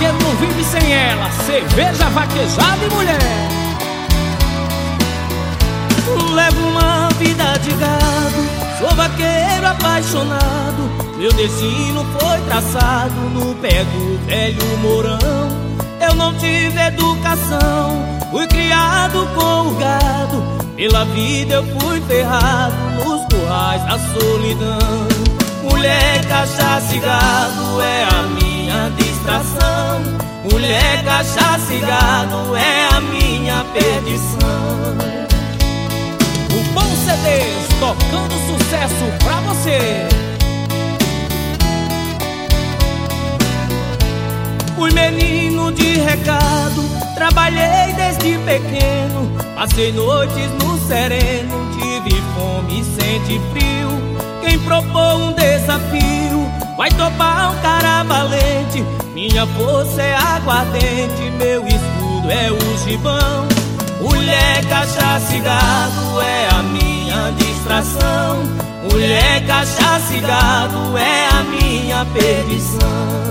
vaqueiro não vive sem ela. Cerveja, vaquejada e mulher. Levo uma vida de gado, sou vaqueiro apaixonado. Meu destino foi traçado no pé do velho Mourão. Eu não tive educação, fui criado com o gado. Pela vida eu fui ferrado nos currais da solidão. Mulher, cachaça e gado é a minha distração. Mulher, cachaça e gado é a minha perdição. O Bom CDs, tocando sucesso pra você. Fui menino de recado, trabalhei desde pequeno. Passei noites no sereno, tive fome e senti frio. Quem propôs um desafio vai topar um cara valente. Minha força é aguardente, meu escudo é o gibão. Mulher, cachaça e gado é a minha distração. Mulher, cachaça e gado é a minha perdição.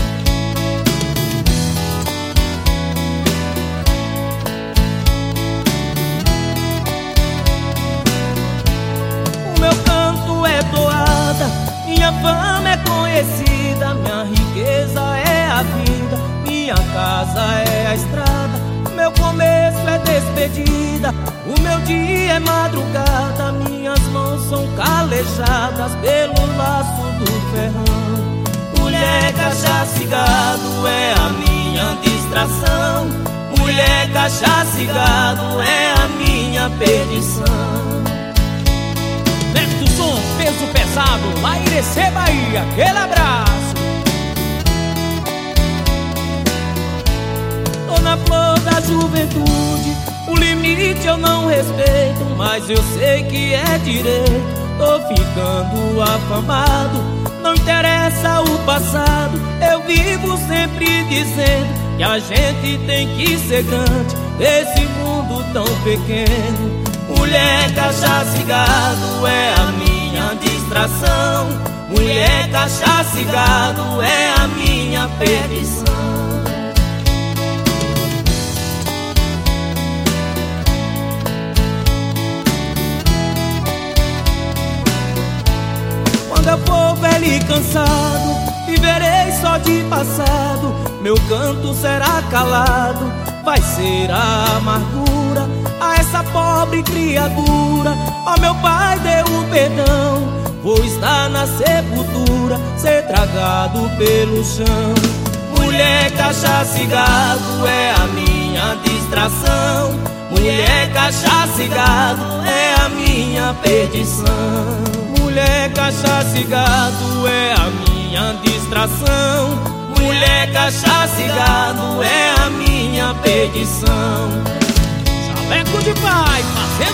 O meu canto é doada, minha fama é conhecida. Minha riqueza é a vida, minha casa é a estrada. Meu começo é despedida, o meu dia é madrugada. Minhas mãos são calejadas pelo laço do ferrão. Mulher, cachaça e gado é a minha distração. Mulher, cachaça e gado é a minha perdição. Neto Som, peso pesado, lá em Irecê, Bahia, aquele abraço. Tô na flor da juventude, o limite eu não respeito, mas eu sei que é direito. Tô ficando afamado, não interessa o passado. Eu vivo sempre dizendo que a gente tem que ser grande nesse mundo tão pequeno. Mulher, cachaça e gado é a minha distração. Mulher, cachaça e gado é a minha perdição. Quando eu for velho e cansado, viverei só de passado. Meu canto será calado, vai ser a amargura a essa pobre criatura. Ó, meu pai deu o perdão, vou estar na sepultura, ser tragado pelo chão. Mulher, cachaça e gado é a minha distração. Mulher, cachaça e gado é a minha perdição. Mulher, cachaça e gado é a minha distração. Mulher, cachaça e gado é a minha perdição. Chaleco de pai, fazendo